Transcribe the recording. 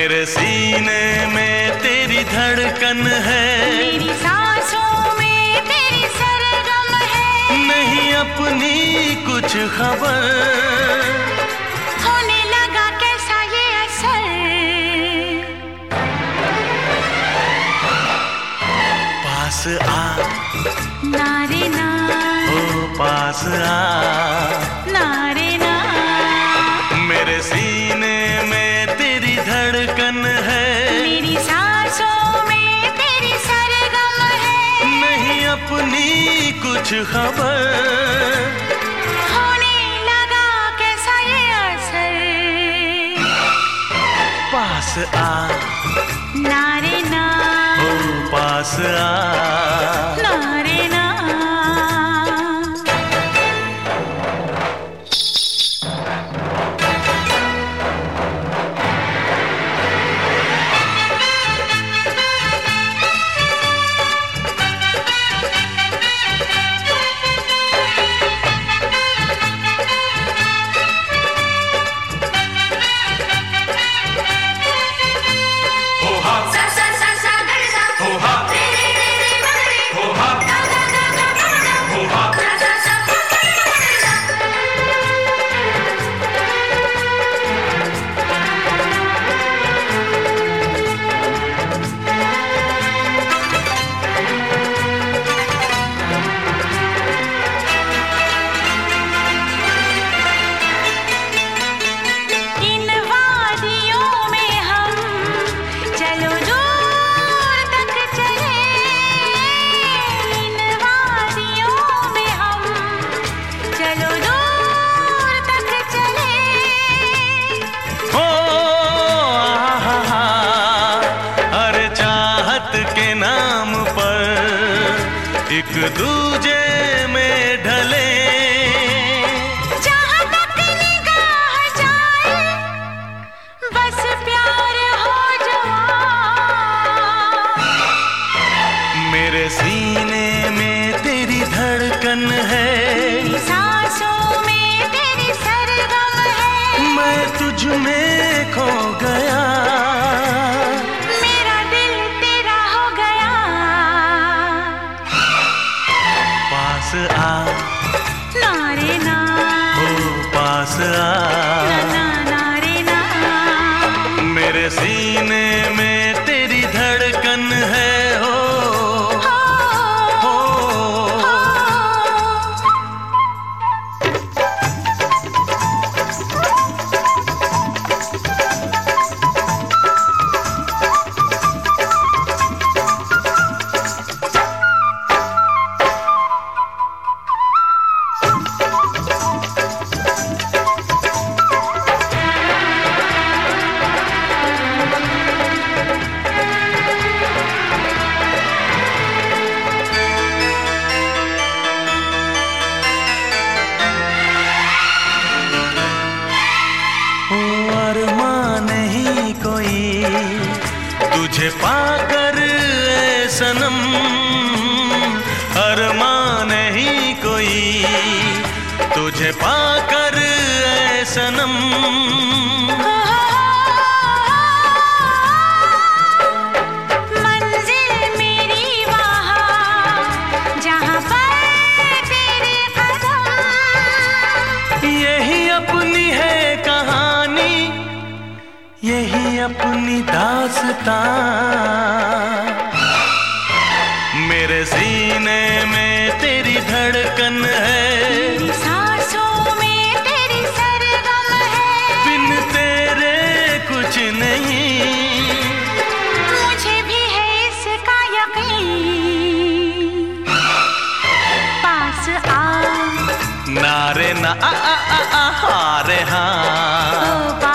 मेरे सीने में तेरी धड़कन है, मेरी सांसों में तेरी सरगम है। नहीं अपनी कुछ खबर, होने लगा कैसा ये असर। पास आ ना रे ना, ओ पास आ ना रे ना। मेरे सीने में तेरी धड़कन है, मेरी सांसों में तेरी सरगम है। नहीं अपनी कुछ खबर, होने लगा कैसा ये असर। पास आ ना रे ना, ओ पास आ। ना रे ना। एक दूजे में ढले, जहाँ तक निगाह जाए बस प्यार हो जाए। मेरे सीने में तेरी धड़कन है, मेरी सांसों में तेरी सरगम है। मैं तुझ में खो गया, मेरा दिल तेरा हो गया। पास आ ना रे ना, ओ पास आ, ना ना ना रे ना। मेरे सीने में तेरी धड़कन है, हो तुझे पाकर ए सनम, अरमां नहीं कोई तुझे पाकर ए सनम। मंजिल मेरी वहाँ जहाँ पर तेरे कदम। यही अपनी है कहानी, यही अपनी दास्तां। मेरे सीने में तेरी धड़कन है, मेरी सांसों में तेरी सरगम है। बिन तेरे कुछ नहीं, मुझे भी है इसका यकीन। पास आ ना रे ना, आ रे हाँ।